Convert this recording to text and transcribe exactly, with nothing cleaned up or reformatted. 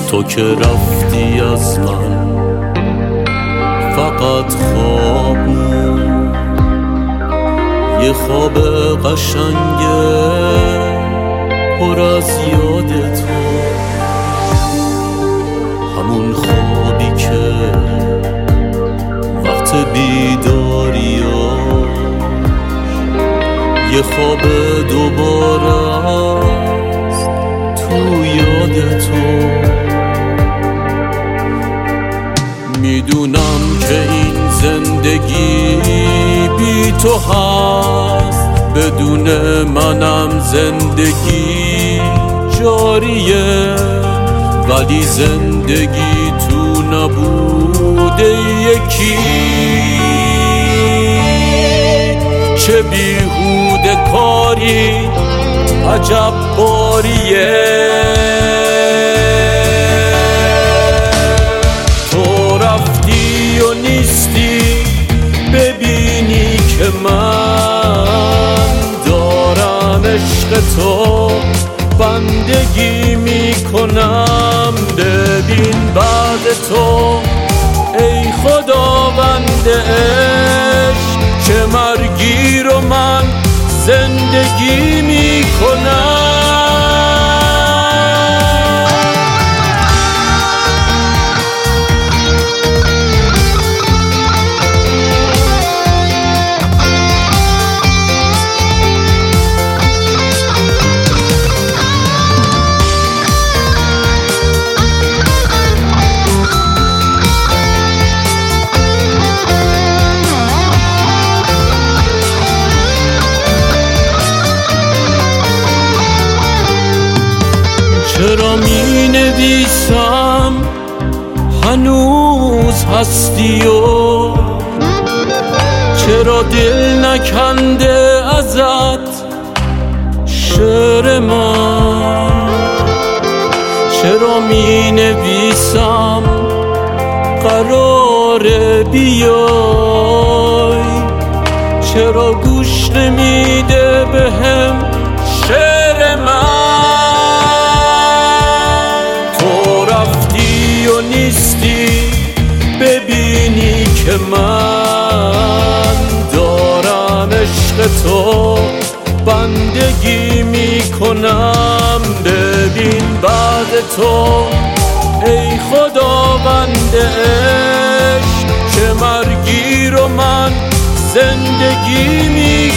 تو که رفتی از من فقط خواب موند، یه خواب قشنگه پر از یاد تو، همون خوابی که وقت بیداری یه خواب دوباره است تو یاد تو. میدونم که این زندگی بی تو هست، بدون منم زندگی جاریه، ولی زندگی تو نبوده یکی چه بیهوده کاری عجب باریه. تو رفتی و نیستی ببینی که من دارم عشق تو بندگی میکنم. ببین بعد تو ای خداوند عشق چه مرگی رو من زندگی میکنم. چرا می نویسم هنوز هستی و چرا دل نکنده ازت شعر من؟ چرا می نویسم قرار بیای، چرا گوش نمیده بهم شعر من؟ نیستی ببینی که من دارم عشق تو بندگی میکنم. ببین بعد تو ای خداوند عشق چه مرگی رو من زندگی میکنم.